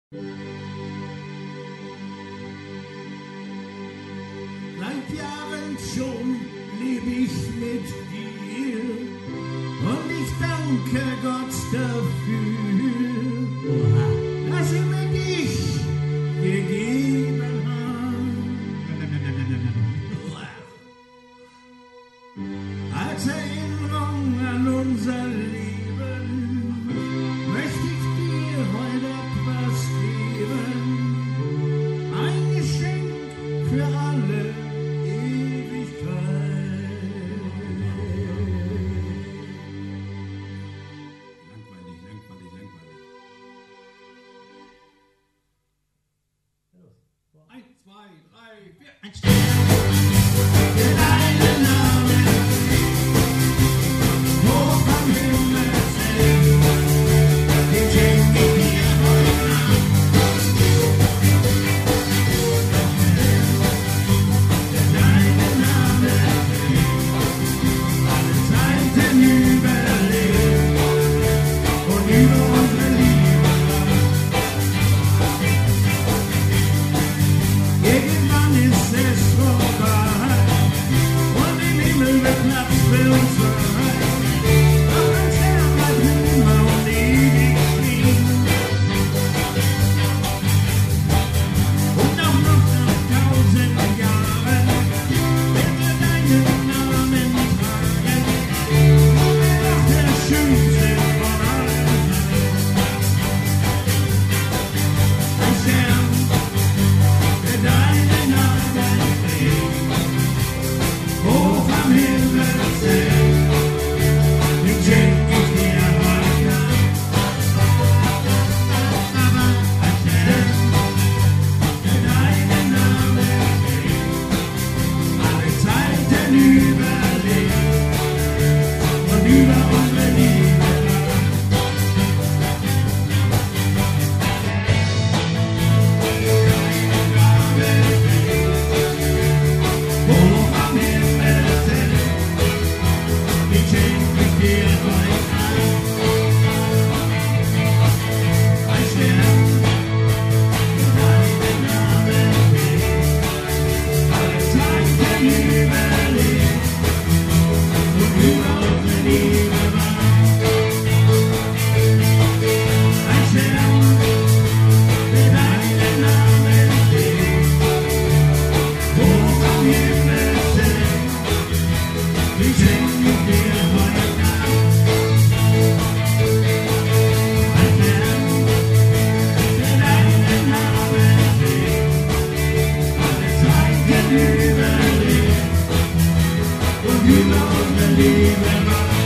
Seit Jahren schon lebe ich mit dir und ich danke Gott dafür, dass er mir dich gegeben hat. Als Erinnerung an unser Leben möchte ich dir heute etwas geben, ein Geschenk für alle Ewigkeit. Langweilig. 1, 2, 3, 4, 1, Stern. Für deinen Namen hoch am Himmel sind, den schenke ich dir heute Abend. Für deinen Namen alle Zeiten überlebt und über unsere Liebe irgendwann ist es vorbei und im Himmel wird Platz für uns frei. Doch ein Stern bleibt immer und ewig stehen. Und auch noch nach 1000 Jahren wird er deinen Namen tragen und er doch der schönste von allen sein. Ein Stern, der deinen Namen trägt, hoch am Himmel sind, den schenk ich dir heute Abend. Aber ein Stern, der deinen Namen trägt, alle Zeiten überlebt und über unsere Liebe hoch am Himmel sind, den schenk ich dir heute Abend. Ein Stern, der deinen Namen trägt, alle Zeiten überlebt und über unsere Liebe wacht. Ein Stern, der deinen Namen trägt, hoch am Himmel sind, den schenk ich dir heute Abend. Ein Stern, der deinen Namen trägt, alle Zeiten überlebt und über unsere Liebe wacht.